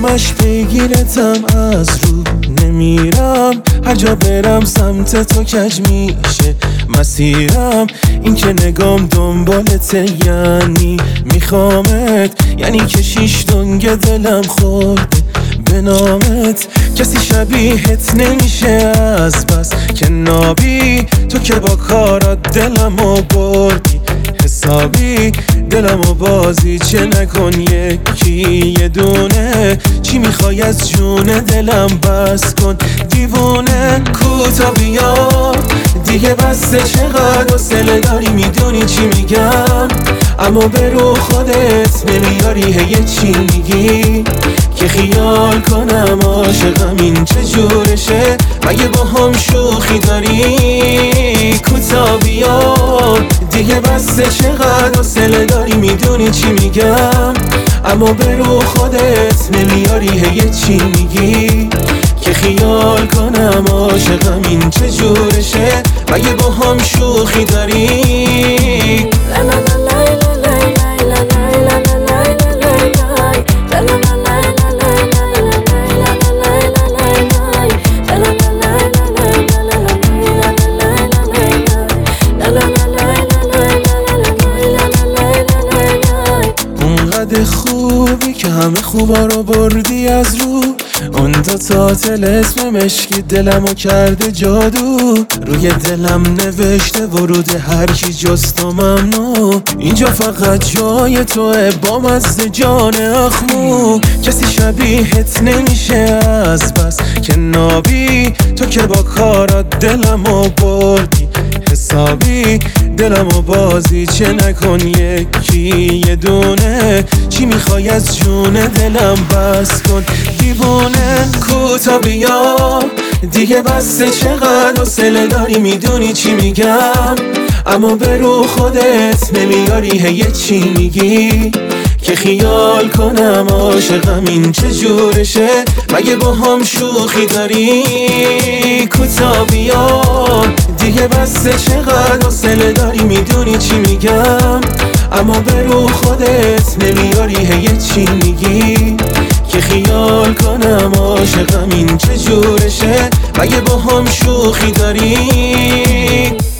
همش پیگیرتم، از رو نمیرم، هر جا برم سمت تو کج میشه مسیرم. این که نگام دنبالته یعنی میخوامت، یعنی که شیش دنگ دلم خورده به نامت. کسی شبیهت نمیشه از بس که نابی، تو که با کارات دلمو بردی حسابی. دلمو بازی چه نکن یکی یه دونه، چی میخوای از جون دلم بس کن دیوونه. کوتا بیا دیگه بسته، چقدر حوصله داری میدونی چی میگم، اما به رو خودت نمیاری هی چی میگی که خیال کنم عاشقم این چجورشه، مگه با هم شوخی داری؟ کوتا بیا دیگه بسته، چقدر حوصله داری میدونی چی میگم، اما به رو خودت نمیاری هی چی میگی که خیال کنم عاشقم این چجورشه، مگه با هم شوخی داری؟ خوبی که همه خوبا رو بردی از رو، اون دوتا طلسم مشکی دلمو کرده جادو، روی دلم نوشته ورود هر کی جز تو ممنوع، اینجا فقط جای توه با مزد جان اخمو. کسی شبیهت نمیشه از بس که نابی، تو که با کارات دلمو بردی حسابی. دلمو بازی چه نکن یکی یه دونه، چی میخوای از جون دلم بس کن دیوونه. کوتا بیا دیگه بسته، چقدر حوصله داری میدونی چی میگم، اما به رو خودت نمیاری هی چی میگی که خیال کنم عاشقم این چجورشه، مگه با هم شوخی داری؟ کوتا بیا دیگه بسته، چقدر حوصله داری میدونی چی میگم، اما به رو خودت نمیاری هی چی میگی که خیال کنم عاشقم این چجورشه، مگه با هم شوخی داری؟